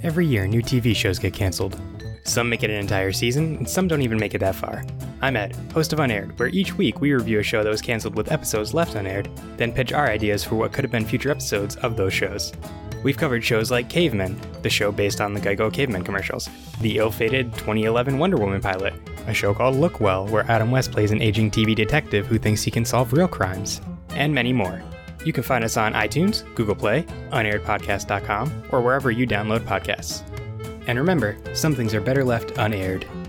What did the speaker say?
Every year, new TV shows get canceled. Some make it an entire season, and some don't even make it that far. I'm Ed, host of Unaired, where each week we review a show that was canceled with episodes left unaired, then pitch our ideas for what could have been future episodes of those shows. We've covered shows like Cavemen, the show based on the Geico Cavemen commercials, the ill-fated 2011 Wonder Woman pilot, a show called Look Well, where Adam West plays an aging TV detective who thinks he can solve real crimes, and many more. You can find us on iTunes, Google Play, unairedpodcast.com, or wherever you download podcasts. And remember, some things are better left unaired.